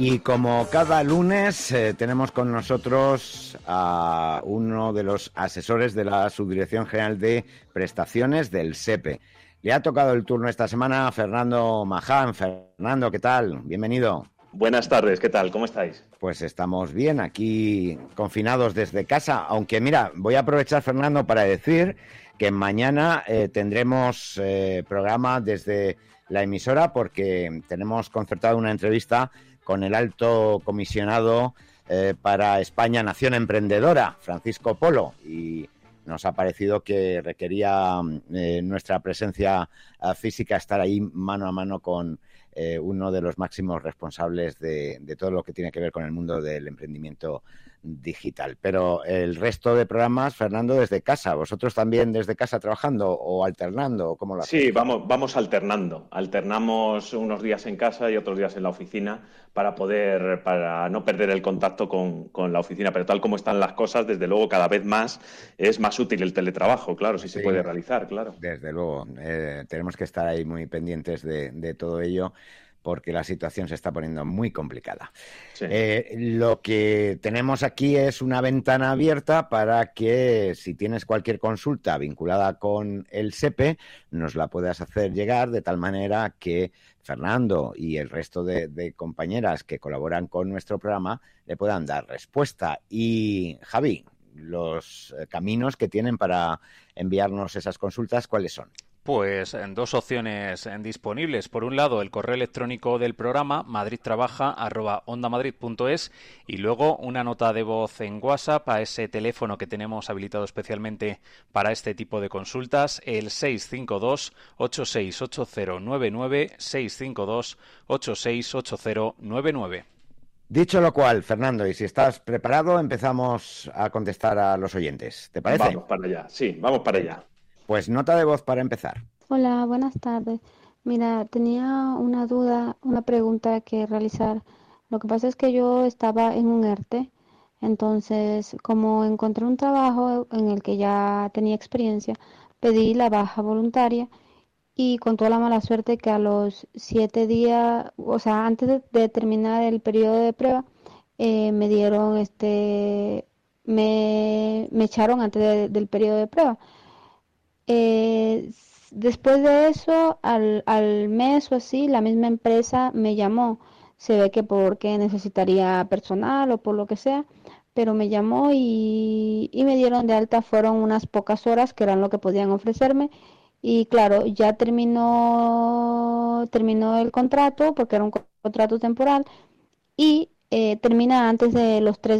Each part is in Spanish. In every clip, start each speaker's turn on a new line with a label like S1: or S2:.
S1: Y como cada lunes tenemos con nosotros a uno de los asesores de la Subdirección General de Prestaciones del SEPE. Le ha tocado el turno esta semana a Fernando Maján. Fernando, ¿qué tal? Bienvenido.
S2: Buenas tardes, ¿qué tal? ¿Cómo estáis?
S1: Pues estamos bien, aquí confinados desde casa, aunque mira, voy a aprovechar, Fernando, para decir que mañana tendremos programa desde la emisora porque tenemos concertado una entrevista con el alto comisionado para España Nación Emprendedora, Francisco Polo, y nos ha parecido que requería nuestra presencia física, estar ahí mano a mano con uno de los máximos responsables de todo lo que tiene que ver con el mundo del emprendimiento digital. Pero el resto de programas, Fernando, desde casa. ¿Vosotros también desde casa trabajando o alternando? ¿Cómo lo hacéis?
S2: Sí, vamos alternando. Alternamos unos días en casa y otros días en la oficina para no perder el contacto con la oficina. Pero tal como están las cosas, desde luego cada vez más es más útil el teletrabajo, claro, si se puede realizar, claro.
S1: Desde luego. Tenemos que estar ahí muy pendientes de todo ello, porque la situación se está poniendo muy complicada.
S2: Sí.
S1: Lo que tenemos aquí es una ventana abierta para que, si tienes cualquier consulta vinculada con el SEPE, nos la puedas hacer llegar de tal manera que Fernando y el resto de compañeras que colaboran con nuestro programa le puedan dar respuesta. Y, Javi, los caminos que tienen para enviarnos esas consultas, ¿cuáles son?
S3: Pues dos opciones disponibles. Por un lado, el correo electrónico del programa madridtrabaja@ondamadrid.es y luego una nota de voz en WhatsApp a ese teléfono que tenemos habilitado especialmente para este tipo de consultas, el 652-868099, 652-868099.
S1: Dicho lo cual, Fernando, y si estás preparado, empezamos a contestar a los oyentes. ¿Te parece?
S2: Vamos para allá, sí, vamos para allá.
S1: Pues nota de voz para empezar.
S4: Hola, buenas tardes. Mira, tenía una duda, una pregunta que realizar. Lo que pasa es que yo estaba en un ERTE, entonces como encontré un trabajo en el que ya tenía experiencia, pedí la baja voluntaria y con toda la mala suerte que a los 7 días, o sea, antes de terminar el periodo de prueba, me dieron me echaron antes del periodo de prueba. Después de eso, al mes o así, la misma empresa me llamó. Se ve que porque necesitaría personal o por lo que sea, pero me llamó y me dieron de alta. Fueron unas pocas horas que eran lo que podían ofrecerme. Y claro, ya terminó el contrato porque era un contrato temporal y termina antes de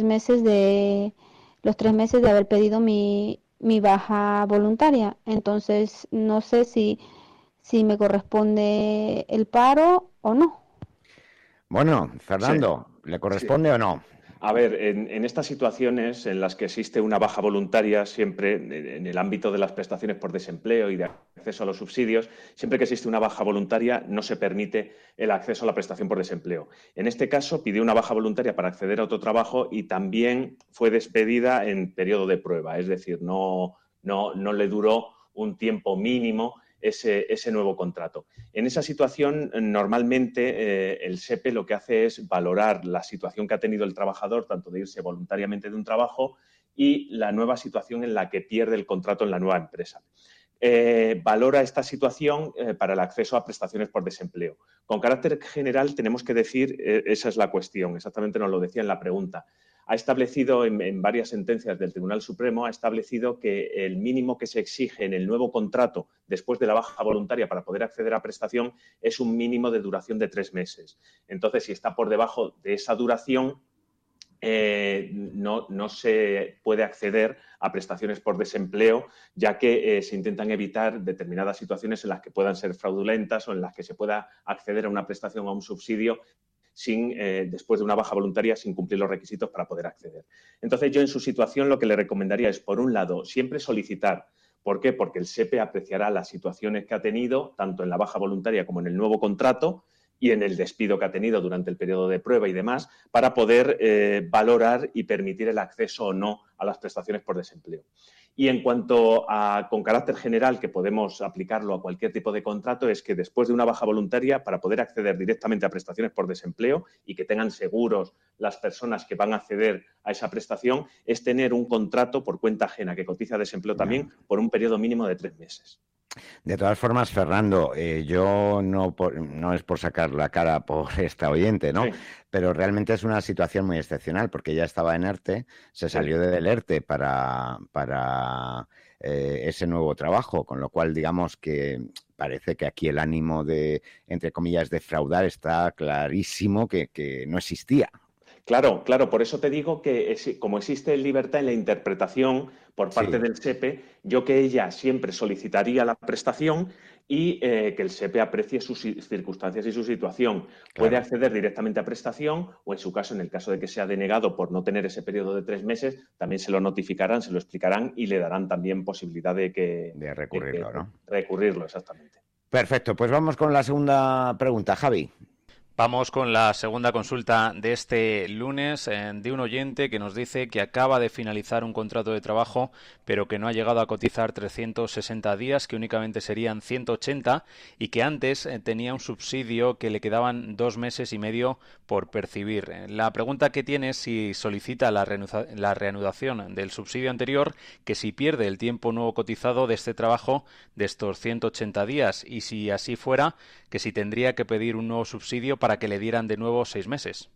S4: los 3 meses de haber pedido mi baja voluntaria. Entonces, no sé si me corresponde el paro o no.
S1: Bueno, Fernando,
S2: Sí,
S1: ¿le corresponde o no?
S2: A ver, en estas situaciones en las que existe una baja voluntaria, siempre en el ámbito de las prestaciones por desempleo y de acceso a los subsidios, siempre que existe una baja voluntaria no se permite el acceso a la prestación por desempleo. En este caso, pidió una baja voluntaria para acceder a otro trabajo y también fue despedida en periodo de prueba, es decir, no le duró un tiempo mínimo ese nuevo contrato. En esa situación, normalmente el SEPE lo que hace es valorar la situación que ha tenido el trabajador, tanto de irse voluntariamente de un trabajo y la nueva situación en la que pierde el contrato en la nueva empresa. Valora esta situación para el acceso a prestaciones por desempleo. Con carácter general tenemos que decir, esa es la cuestión, exactamente nos lo decía en la pregunta, ha establecido en varias sentencias del Tribunal Supremo, ha establecido que el mínimo que se exige en el nuevo contrato después de la baja voluntaria para poder acceder a prestación es un mínimo de duración de 3 meses. Entonces, si está por debajo de esa duración, no se puede acceder a prestaciones por desempleo, ya que se intentan evitar determinadas situaciones en las que puedan ser fraudulentas o en las que se pueda acceder a una prestación o a un subsidio después de una baja voluntaria sin cumplir los requisitos para poder acceder. Entonces, yo en su situación lo que le recomendaría es, por un lado, siempre solicitar. ¿Por qué? Porque el SEPE apreciará las situaciones que ha tenido, tanto en la baja voluntaria como en el nuevo contrato, y en el despido que ha tenido durante el periodo de prueba y demás, para poder valorar y permitir el acceso o no a las prestaciones por desempleo. Y en cuanto a, con carácter general, que podemos aplicarlo a cualquier tipo de contrato, es que después de una baja voluntaria, para poder acceder directamente a prestaciones por desempleo y que tengan seguros las personas que van a acceder a esa prestación, es tener un contrato por cuenta ajena que cotiza desempleo también por un periodo mínimo de 3 meses.
S1: De todas formas, Fernando, yo no es por sacar la cara por esta oyente, ¿no? Sí. Pero realmente es una situación muy excepcional porque ella estaba en ERTE, se salió del ERTE para ese nuevo trabajo, con lo cual digamos que parece que aquí el ánimo de, entre comillas, defraudar está clarísimo que no existía.
S2: Claro, por eso te digo que como existe libertad en la interpretación por parte del SEPE, yo que ella siempre solicitaría la prestación y que el SEPE aprecie sus circunstancias y su situación. Claro. Puede acceder directamente a prestación o, en su caso, en el caso de que sea denegado por no tener ese periodo de 3 meses, también se lo notificarán, se lo explicarán y le darán también posibilidad de
S1: recurrirlo, ¿no?
S2: Recurrirlo, exactamente.
S1: Perfecto, pues vamos con la segunda pregunta, Javi.
S3: Vamos con la segunda consulta de este lunes de un oyente que nos dice que acaba de finalizar un contrato de trabajo pero que no ha llegado a cotizar 360 días, que únicamente serían 180 y que antes tenía un subsidio que le quedaban 2 meses y medio por percibir. La pregunta que tiene es si solicita la reanudación del subsidio anterior, que si pierde el tiempo nuevo cotizado de este trabajo de estos 180 días y si así fuera, que si tendría que pedir un nuevo subsidio para que le dieran de nuevo 6 meses.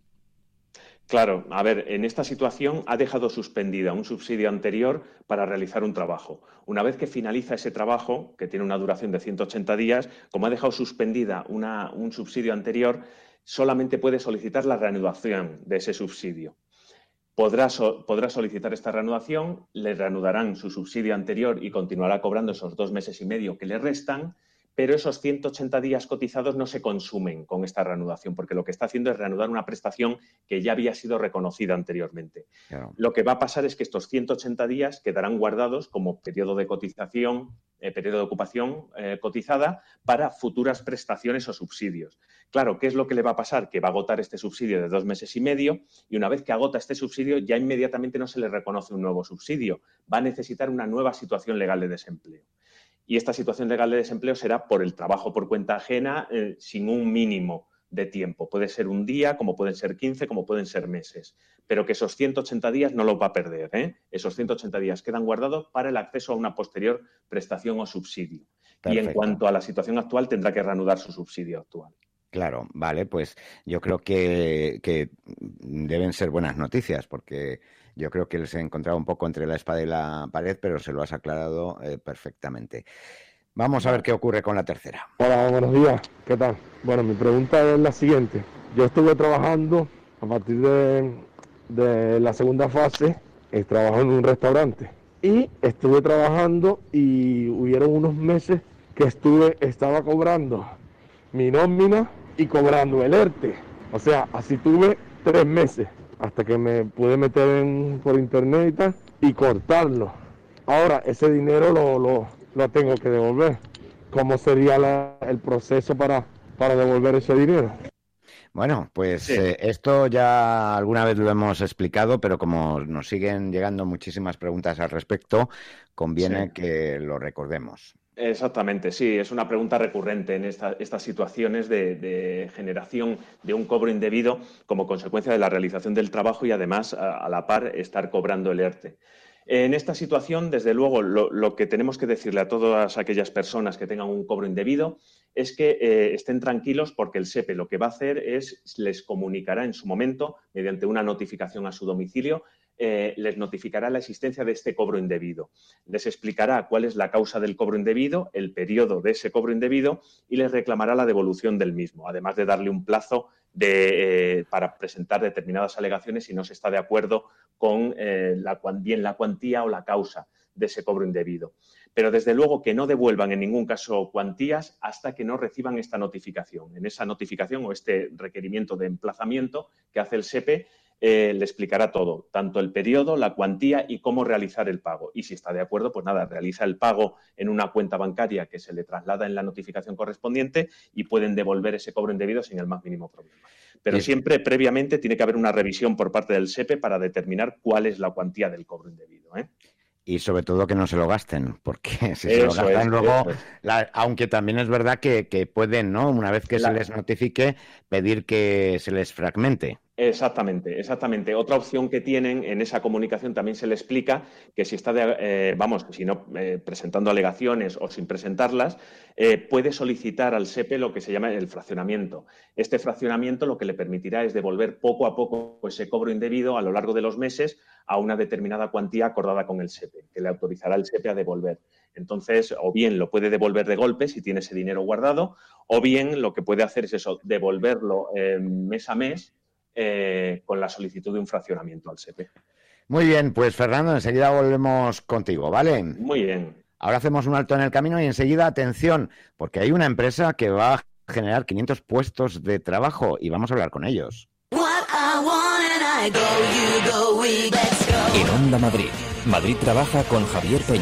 S2: Claro, a ver, en esta situación ha dejado suspendida un subsidio anterior para realizar un trabajo. Una vez que finaliza ese trabajo, que tiene una duración de 180 días, como ha dejado suspendida un subsidio anterior, solamente puede solicitar la reanudación de ese subsidio. Podrá solicitar esta reanudación, le reanudarán su subsidio anterior y continuará cobrando esos 2 meses y medio que le restan, pero esos 180 días cotizados no se consumen con esta reanudación, porque lo que está haciendo es reanudar una prestación que ya había sido reconocida anteriormente. Claro. Lo que va a pasar es que estos 180 días quedarán guardados como periodo de cotización, periodo de ocupación cotizada para futuras prestaciones o subsidios. Claro, ¿qué es lo que le va a pasar? Que va a agotar este subsidio de 2 meses y medio y una vez que agota este subsidio ya inmediatamente no se le reconoce un nuevo subsidio. Va a necesitar una nueva situación legal de desempleo. Y esta situación legal de desempleo será por el trabajo por cuenta ajena sin un mínimo de tiempo. Puede ser un día, como pueden ser 15, como pueden ser meses. Pero que esos 180 días no los va a perder, ¿eh? Esos 180 días quedan guardados para el acceso a una posterior prestación o subsidio. Perfecto. Y en cuanto a la situación actual, tendrá que reanudar su subsidio actual.
S1: Claro, vale, pues yo creo que deben ser buenas noticias porque yo creo que les he encontrado un poco entre la espada y la pared, pero se lo has aclarado perfectamente. Vamos a ver qué ocurre con la tercera.
S5: Hola, buenos días. ¿Qué tal? Bueno, mi pregunta es la siguiente. Yo estuve trabajando a partir de la segunda fase, trabajo en un restaurante. Y estuve trabajando y hubieron unos meses que estaba cobrando mi nómina y cobrando el ERTE. O sea, así tuve 3 meses hasta que me pude meter por internet y tal y cortarlo. Ahora ese dinero lo tengo que devolver. ¿Cómo sería el proceso para devolver ese dinero?
S1: Bueno, pues sí. Esto ya alguna vez lo hemos explicado, pero como nos siguen llegando muchísimas preguntas al respecto, conviene que lo recordemos.
S2: Exactamente, sí, es una pregunta recurrente en estas situaciones de generación de un cobro indebido como consecuencia de la realización del trabajo y además a la par estar cobrando el ERTE. En esta situación, desde luego, lo que tenemos que decirle a todas aquellas personas que tengan un cobro indebido es que estén tranquilos porque el SEPE lo que va a hacer es les comunicará en su momento, mediante una notificación a su domicilio, les notificará la existencia de este cobro indebido. Les explicará cuál es la causa del cobro indebido, el periodo de ese cobro indebido y les reclamará la devolución del mismo, además de darle un plazo para presentar determinadas alegaciones si no se está de acuerdo con bien la cuantía o la causa de ese cobro indebido. Pero desde luego que no devuelvan en ningún caso cuantías hasta que no reciban esta notificación. En esa notificación o este requerimiento de emplazamiento que hace el SEPE, le explicará todo, tanto el periodo, la cuantía y cómo realizar el pago. Y si está de acuerdo, pues nada, realiza el pago en una cuenta bancaria que se le traslada en la notificación correspondiente y pueden devolver ese cobro indebido sin el más mínimo problema. Pero siempre, previamente, tiene que haber una revisión por parte del SEPE para determinar cuál es la cuantía del cobro indebido, ¿eh?
S1: y sobre todo que no se lo gasten, porque si se lo gastan luego, aunque también es verdad que pueden, ¿no? Una vez que se les notifique, pedir que se les fragmente.
S2: Exactamente. Otra opción que tienen en esa comunicación también se le explica que si está, si no presentando alegaciones o sin presentarlas, puede solicitar al SEPE lo que se llama el fraccionamiento. Este fraccionamiento lo que le permitirá es devolver poco a poco ese cobro indebido a lo largo de los meses a una determinada cuantía acordada con el SEPE, que le autorizará el SEPE a devolver. Entonces, o bien lo puede devolver de golpe si tiene ese dinero guardado, o bien lo que puede hacer es eso, devolverlo mes a mes, con la solicitud de un fraccionamiento al SEPE.
S1: Muy bien, pues Fernando, enseguida volvemos contigo, ¿vale?
S2: Muy bien.
S1: Ahora hacemos un alto en el camino y enseguida, atención, porque hay una empresa que va a generar 500 puestos de trabajo y vamos a hablar con ellos.
S6: En Onda Madrid, Madrid trabaja con Javier Peña.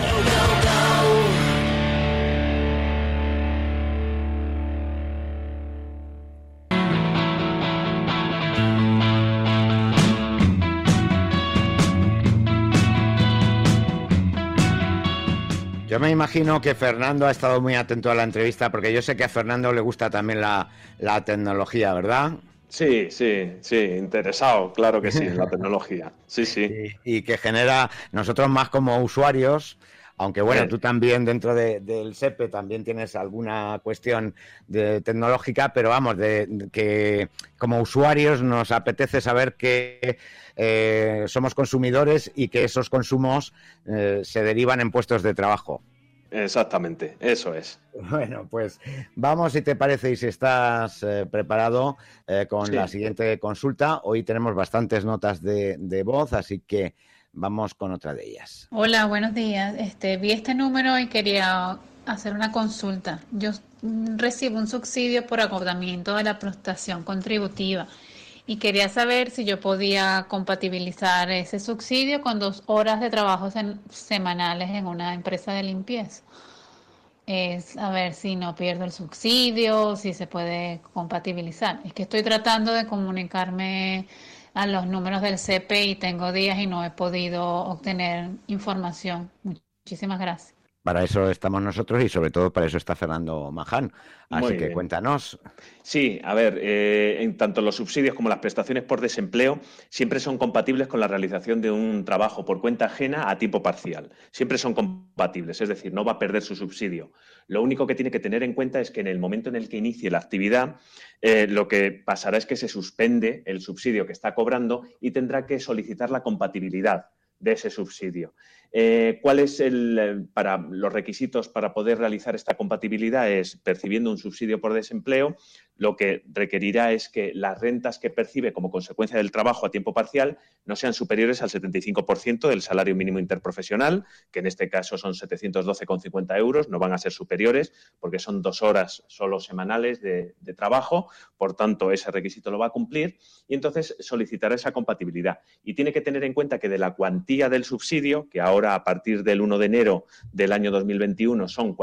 S1: Yo me imagino que Fernando ha estado muy atento a la entrevista, porque yo sé que a Fernando le gusta también la tecnología, ¿verdad?
S2: Sí, interesado, claro que sí, en la tecnología. Sí.
S1: Y que genera, nosotros más como usuarios, aunque bueno, tú también dentro del SEPE también tienes alguna cuestión tecnológica, pero vamos, que como usuarios nos apetece saber que somos consumidores y que esos consumos se derivan en puestos de trabajo.
S2: Exactamente, eso es.
S1: Bueno, pues vamos, si te parece, y si estás preparado con la siguiente consulta. Hoy tenemos bastantes notas de voz, así que vamos con otra de ellas.
S7: Hola, buenos días. Vi este número y quería hacer una consulta. Yo recibo un subsidio por agotamiento de la prestación contributiva y quería saber si yo podía compatibilizar ese subsidio con 2 horas de trabajo semanales en una empresa de limpieza. A ver si no pierdo el subsidio, si se puede compatibilizar. Es que estoy tratando de comunicarme a los números del SEPE y tengo días y no he podido obtener información. Muchísimas gracias.
S1: Para eso estamos nosotros y sobre todo para eso está Fernando Maján. Así que cuéntanos.
S2: Sí, a ver, en tanto los subsidios como las prestaciones por desempleo siempre son compatibles con la realización de un trabajo por cuenta ajena a tiempo parcial. Siempre son compatibles, es decir, no va a perder su subsidio. Lo único que tiene que tener en cuenta es que en el momento en el que inicie la actividad, lo que pasará es que se suspende el subsidio que está cobrando y tendrá que solicitar la compatibilidad de ese subsidio. ¿Cuál es para los requisitos para poder realizar esta compatibilidad? Es percibiendo un subsidio por desempleo, lo que requerirá es que las rentas que percibe como consecuencia del trabajo a tiempo parcial no sean superiores al 75% del salario mínimo interprofesional, que en este caso son 712,50 euros, no van a ser superiores porque son 2 horas solo semanales de trabajo, por tanto ese requisito lo va a cumplir y entonces solicitará esa compatibilidad. Y tiene que tener en cuenta que de la cuantía del subsidio, que ahora a partir del 1 de enero del año 2021 son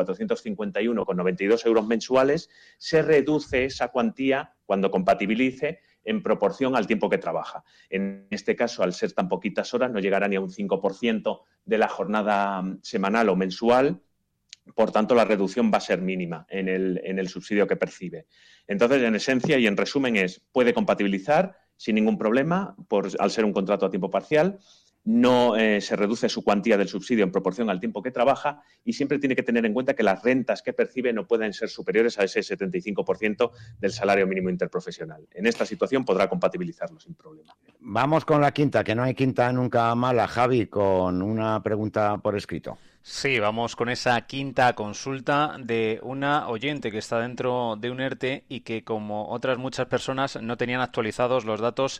S2: 451,92 euros mensuales, se reduce esa cuantía cuando compatibilice en proporción al tiempo que trabaja. En este caso, al ser tan poquitas horas, no llegará ni a un 5% de la jornada semanal o mensual. Por tanto, la reducción va a ser mínima en el subsidio que percibe. Entonces, en esencia y en resumen puede compatibilizar sin ningún problema al ser un contrato a tiempo parcial. No se reduce su cuantía del subsidio en proporción al tiempo que trabaja y siempre tiene que tener en cuenta que las rentas que percibe no pueden ser superiores a ese 75% del salario mínimo interprofesional. En esta situación podrá compatibilizarlo sin problema.
S1: Vamos con la quinta, que no hay quinta nunca mala, Javi, con una pregunta por escrito.
S3: Sí, vamos con esa quinta consulta de una oyente que está dentro de un ERTE y que, como otras muchas personas, no tenían actualizados los datos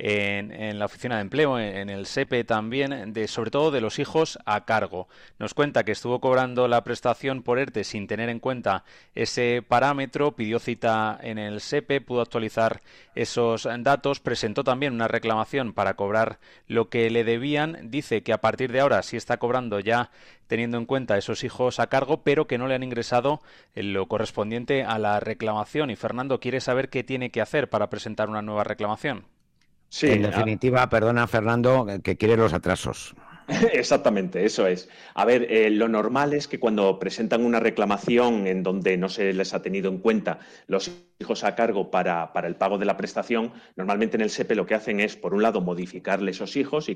S3: en la oficina de empleo, en el SEPE también, sobre todo de los hijos a cargo. Nos cuenta que estuvo cobrando la prestación por ERTE sin tener en cuenta ese parámetro, pidió cita en el SEPE, pudo actualizar esos datos, presentó también una reclamación para cobrar lo que le debían, dice que a partir de ahora sí está cobrando ya teniendo en cuenta esos hijos a cargo, pero que no le han ingresado lo correspondiente a la reclamación. Y Fernando quiere saber qué tiene que hacer para presentar una nueva reclamación.
S1: Sí, en definitiva, perdona Fernando, que quiere los atrasos.
S2: Exactamente, eso es. A ver, lo normal es que cuando presentan una reclamación en donde no se les ha tenido en cuenta los hijos a cargo para el pago de la prestación, normalmente en el SEPE lo que hacen es, por un lado, modificarle esos hijos y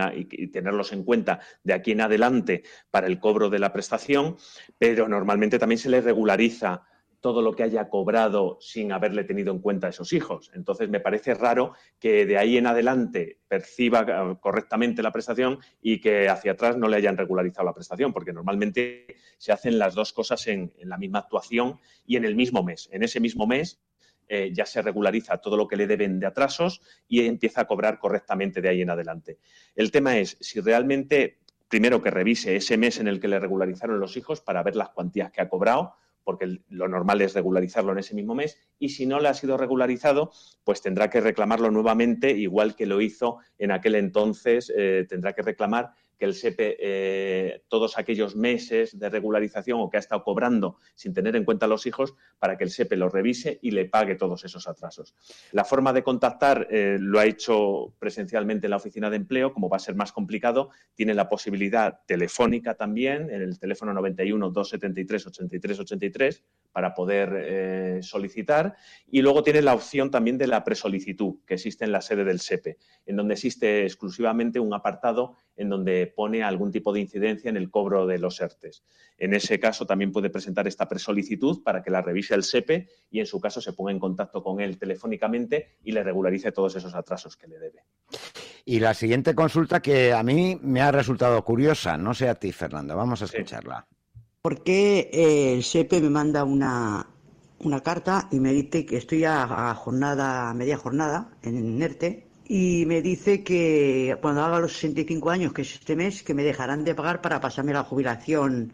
S2: y tenerlos en cuenta de aquí en adelante para el cobro de la prestación, pero normalmente también se les regulariza todo lo que haya cobrado sin haberle tenido en cuenta a esos hijos. Entonces, me parece raro que de ahí en adelante perciba correctamente la prestación y que hacia atrás no le hayan regularizado la prestación, porque normalmente se hacen las dos cosas en la misma actuación y en el mismo mes. En ese mismo mes ya se regulariza todo lo que le deben de atrasos y empieza a cobrar correctamente de ahí en adelante. El tema es si realmente, primero que revise ese mes en el que le regularizaron los hijos para ver las cuantías que ha cobrado, porque lo normal es regularizarlo en ese mismo mes, y si no le ha sido regularizado, pues tendrá que reclamarlo nuevamente, igual que lo hizo en aquel entonces, tendrá que reclamar que el SEPE todos aquellos meses de regularización o que ha estado cobrando sin tener en cuenta a los hijos para que el SEPE lo revise y le pague todos esos atrasos. La forma de contactar lo ha hecho presencialmente en la oficina de empleo, como va a ser más complicado, tiene la posibilidad telefónica también en el teléfono 91 273 83 83 para poder solicitar, y luego tiene la opción también de la presolicitud que existe en la sede del SEPE, en donde existe exclusivamente un apartado en donde pone algún tipo de incidencia en el cobro de los ERTES. En ese caso también puede presentar esta presolicitud para que la revise el SEPE y en su caso se ponga en contacto con él telefónicamente y le regularice todos esos atrasos que le debe.
S1: Y la siguiente consulta que a mí me ha resultado curiosa, no sé a ti, Fernando, vamos a escucharla.
S8: ¿Por qué el SEPE me manda una carta y me dice que estoy a media jornada en ERTE? Y me dice que cuando haga los 65 años, que es este mes, que me dejarán de pagar para pasarme a la jubilación.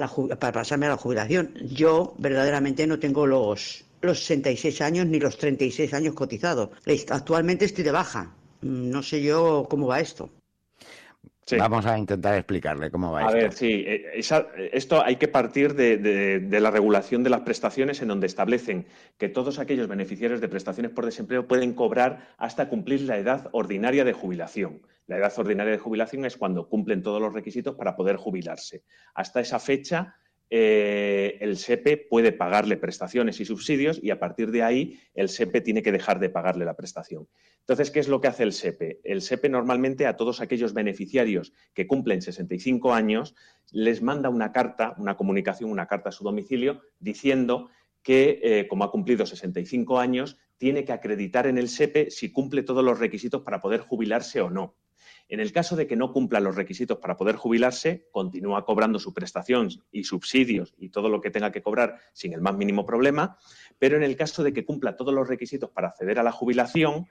S8: Yo verdaderamente no tengo los 66 años ni los 36 años cotizados. Actualmente estoy de baja. No sé yo cómo va esto.
S1: Sí. Vamos a intentar explicarle cómo va esto.
S2: A ver, sí, esto hay que partir de la regulación de las prestaciones, en donde establecen que todos aquellos beneficiarios de prestaciones por desempleo pueden cobrar hasta cumplir la edad ordinaria de jubilación. La edad ordinaria de jubilación es cuando cumplen todos los requisitos para poder jubilarse. Hasta esa fecha, el SEPE puede pagarle prestaciones y subsidios y a partir de ahí el SEPE tiene que dejar de pagarle la prestación. Entonces, ¿qué es lo que hace el SEPE? El SEPE normalmente a todos aquellos beneficiarios que cumplen 65 años les manda una carta, una comunicación, una carta a su domicilio diciendo que, como ha cumplido 65 años, tiene que acreditar en el SEPE si cumple todos los requisitos para poder jubilarse o no. En el caso de que no cumpla los requisitos para poder jubilarse, continúa cobrando su prestación y subsidios y todo lo que tenga que cobrar sin el más mínimo problema, pero en el caso de que cumpla todos los requisitos para acceder a la jubilación,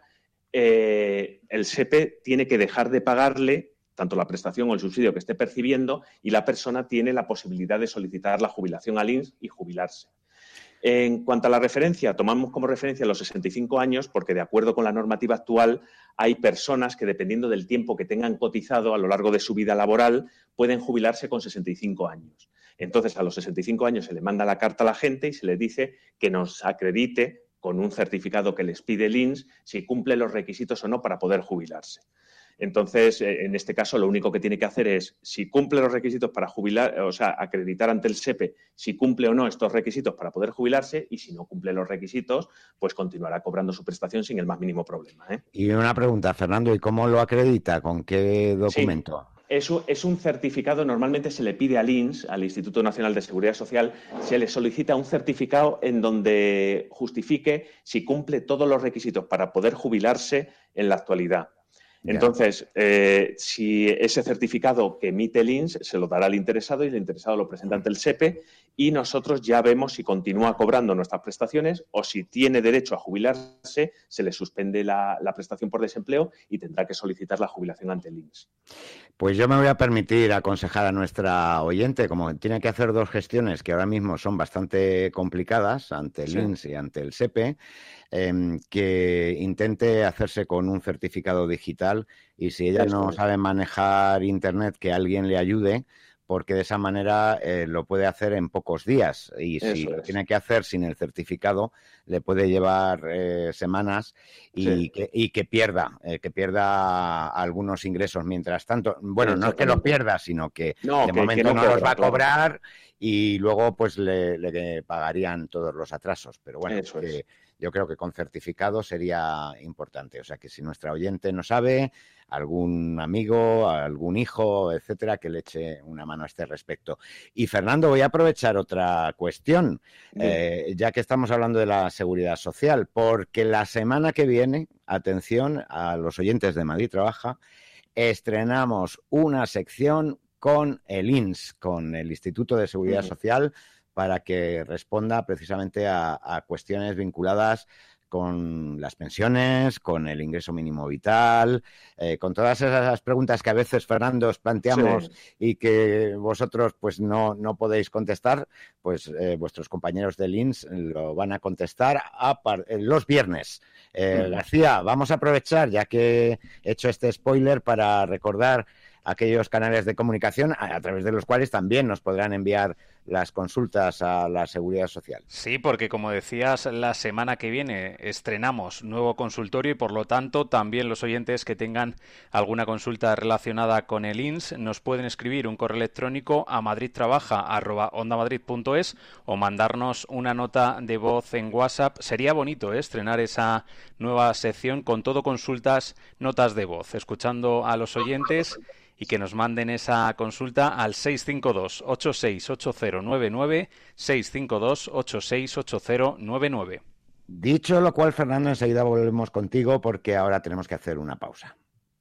S2: el SEPE tiene que dejar de pagarle tanto la prestación o el subsidio que esté percibiendo y la persona tiene la posibilidad de solicitar la jubilación al INS y jubilarse. En cuanto a la referencia, tomamos como referencia los 65 años porque, de acuerdo con la normativa actual, hay personas que, dependiendo del tiempo que tengan cotizado a lo largo de su vida laboral, pueden jubilarse con 65 años. Entonces, a los 65 años se le manda la carta a la gente y se le dice que nos acredite con un certificado que les pide el INS si cumple los requisitos o no para poder jubilarse. Entonces, en este caso, lo único que tiene que hacer es, si cumple los requisitos para jubilar, o sea, acreditar ante el SEPE si cumple o no estos requisitos para poder jubilarse, y si no cumple los requisitos, pues continuará cobrando su prestación sin el más mínimo problema.
S1: Y una pregunta, Fernando, ¿y cómo lo acredita? ¿Con qué documento?
S2: Sí. Es un certificado, normalmente se le pide al INS, al Instituto Nacional de Seguridad Social, se le solicita un certificado en donde justifique si cumple todos los requisitos para poder jubilarse en la actualidad. Entonces, si ese certificado que emite el INS se lo dará al interesado y el interesado lo presenta ante el SEPE y nosotros ya vemos si continúa cobrando nuestras prestaciones o si tiene derecho a jubilarse, se le suspende la prestación por desempleo y tendrá que solicitar la jubilación ante el INS.
S1: Pues yo me voy a permitir aconsejar a nuestra oyente, como tiene que hacer dos gestiones que ahora mismo son bastante complicadas ante el INS y ante el SEPE, que intente hacerse con un certificado digital y si ella no sabe manejar Internet, que alguien le ayude, porque de esa manera lo puede hacer en pocos días y si lo tiene que hacer sin el certificado le puede llevar semanas y que pierda algunos ingresos mientras tanto. Bueno, no es que lo pierda, sino que de momento no los va a cobrar y luego pues le pagarían todos los atrasos. Pero bueno, yo creo que con certificado sería importante. O sea, que si nuestra oyente no sabe, algún amigo, algún hijo, etcétera, que le eche una mano a este respecto. Y Fernando, voy a aprovechar otra cuestión, ya que estamos hablando de la seguridad social, porque la semana que viene, atención a los oyentes de Madrid Trabaja, estrenamos una sección con el INS, con el Instituto de Seguridad Social, para que responda precisamente a cuestiones vinculadas con las pensiones, con el ingreso mínimo vital, con todas esas preguntas que a veces, Fernando, os planteamos y que vosotros pues no podéis contestar, pues vuestros compañeros del INS lo van a contestar los viernes. García, vamos a aprovechar, ya que he hecho este spoiler, para recordar aquellos canales de comunicación a través de los cuales también nos podrán enviar las consultas a la Seguridad Social.
S3: Sí, porque como decías, la semana que viene estrenamos nuevo consultorio y por lo tanto también los oyentes que tengan alguna consulta relacionada con el INS nos pueden escribir un correo electrónico a madridtrabaja@ondamadrid.es o mandarnos una nota de voz en WhatsApp. Sería bonito estrenar esa nueva sección con todo consultas, notas de voz, escuchando a los oyentes y que nos manden esa consulta al 652-868099, 652-868099.
S1: Dicho lo cual, Fernando, enseguida volvemos contigo porque ahora tenemos que hacer una pausa.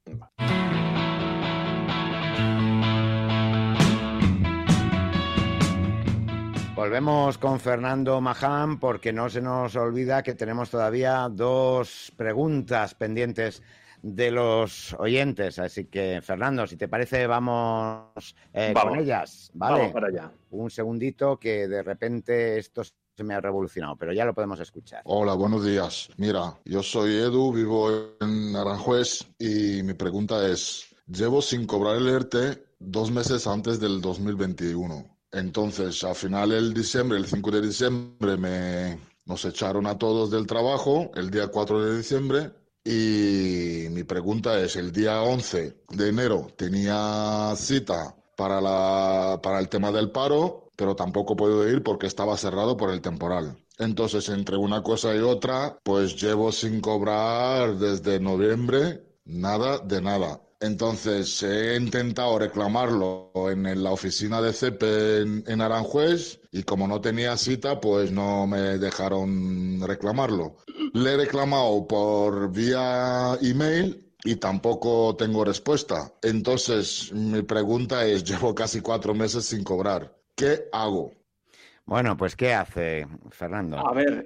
S1: Volvemos con Fernando Maján porque no se nos olvida que tenemos todavía 2 preguntas pendientes de los oyentes, así que Fernando, si te parece vamos con ellas, ¿vale?
S2: Vamos para allá.
S1: Un segundito que de repente esto se me ha revolucionado, pero ya lo podemos escuchar.
S9: Hola, buenos días. Mira, yo soy Edu, vivo en Aranjuez y mi pregunta es, llevo sin cobrar el ERTE 2 meses antes del 2021. Entonces, al final el 5 de diciembre nos echaron a todos del trabajo, el día 4 de diciembre. Y mi pregunta es, el día 11 de enero tenía cita para el tema del paro, pero tampoco puedo ir porque estaba cerrado por el temporal. Entonces, entre una cosa y otra, pues llevo sin cobrar desde noviembre, nada de nada. Entonces, he intentado reclamarlo en la oficina de CEPE en Aranjuez y como no tenía cita, pues no me dejaron reclamarlo. Le he reclamado por vía email y tampoco tengo respuesta. Entonces, mi pregunta es, llevo casi 4 meses sin cobrar. ¿Qué hago?
S1: Bueno, pues ¿qué hace, Fernando?
S2: A ver,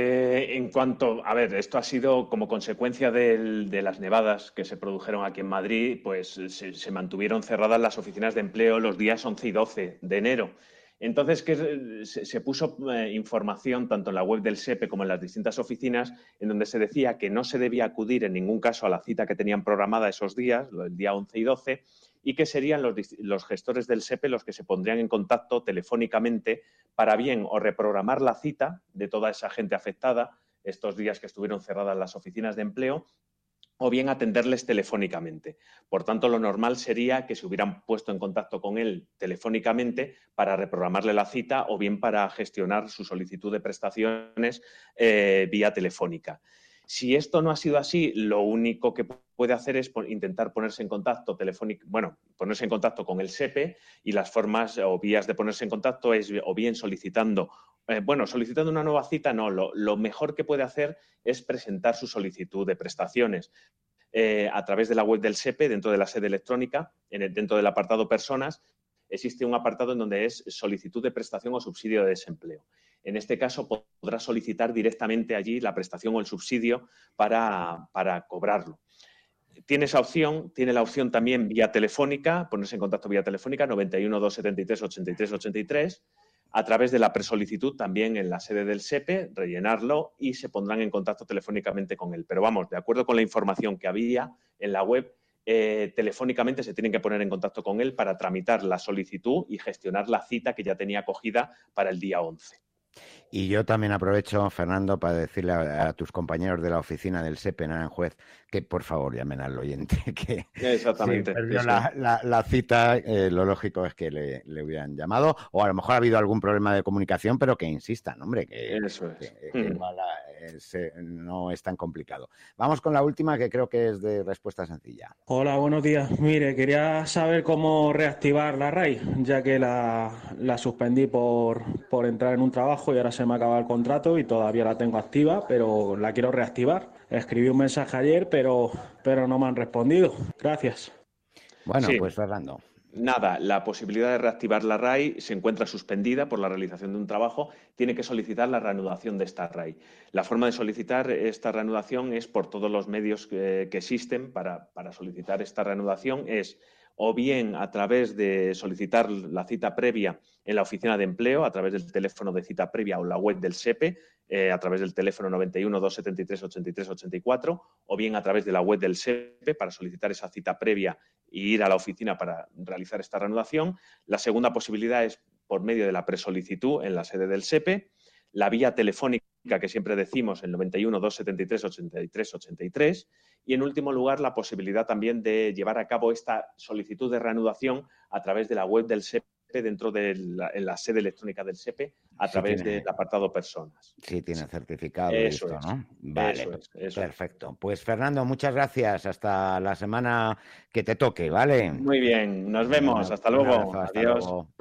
S2: esto ha sido como consecuencia de las nevadas que se produjeron aquí en Madrid, pues se mantuvieron cerradas las oficinas de empleo los días 11 y 12 de enero. Entonces, se puso información tanto en la web del SEPE como en las distintas oficinas en donde se decía que no se debía acudir en ningún caso a la cita que tenían programada esos días, el día 11 y 12, y que serían los gestores del SEPE los que se pondrían en contacto telefónicamente para bien o reprogramar la cita de toda esa gente afectada estos días que estuvieron cerradas las oficinas de empleo o bien atenderles telefónicamente. Por tanto, lo normal sería que se hubieran puesto en contacto con él telefónicamente para reprogramarle la cita o bien para gestionar su solicitud de prestaciones vía telefónica. Si esto no ha sido así, lo único que puede hacer es intentar ponerse en contacto ponerse en contacto con el SEPE y las formas o vías de ponerse en contacto es o bien solicitando una nueva cita, no. Lo mejor que puede hacer es presentar su solicitud de prestaciones a través de la web del SEPE, dentro de la sede electrónica, dentro del apartado personas, existe un apartado en donde es solicitud de prestación o subsidio de desempleo. En este caso, podrá solicitar directamente allí la prestación o el subsidio para cobrarlo. Tiene esa opción, tiene la opción también vía telefónica, ponerse en contacto vía telefónica, 91 273 83 83, a través de la presolicitud también en la sede del SEPE, rellenarlo y se pondrán en contacto telefónicamente con él. Pero vamos, de acuerdo con la información que había en la web, telefónicamente se tienen que poner en contacto con él para tramitar la solicitud y gestionar la cita que ya tenía cogida para el día 11.
S1: Y yo también aprovecho, Fernando, para decirle a tus compañeros de la oficina del SEPE en Aranjuez que por favor llamen al oyente, que
S2: Exactamente,
S1: si perdió
S2: sí.
S1: la cita, lo lógico es que le hubieran llamado, o a lo mejor ha habido algún problema de comunicación, pero que insistan, hombre, que igual no es tan complicado. Vamos con la última, que creo que es de respuesta sencilla.
S10: Hola, buenos días. Mire, quería saber cómo reactivar la RAI, ya que la suspendí por entrar en un trabajo y ahora se me acaba el contrato y todavía la tengo activa, pero la quiero reactivar. Escribí un mensaje ayer, pero no me han respondido. Gracias.
S1: Bueno, pues Fernando.
S2: Nada, la posibilidad de reactivar la RAI se encuentra suspendida por la realización de un trabajo, tiene que solicitar la reanudación de esta RAI. La forma de solicitar esta reanudación es por todos los medios que existen para solicitar esta reanudación, es o bien a través de solicitar la cita previa en la oficina de empleo, a través del teléfono de cita previa o la web del SEPE, a través del teléfono 91 273 83 84, o bien a través de la web del SEPE para solicitar esa cita previa e ir a la oficina para realizar esta reanudación. La segunda posibilidad es por medio de la presolicitud en la sede del SEPE, la vía telefónica que siempre decimos, el 91 273 83 83, y en último lugar la posibilidad también de llevar a cabo esta solicitud de reanudación a través de la web del SEPE dentro de la sede electrónica del SEPE a través del apartado personas.
S1: Sí, tiene certificado
S2: Eso
S1: esto,
S2: es.
S1: ¿no? Vale,
S2: eso
S1: perfecto. Pues Fernando, muchas gracias. Hasta la semana que te toque, ¿vale?
S2: Muy bien, nos vemos. Hasta luego.
S1: Hasta
S2: Adiós.
S1: luego.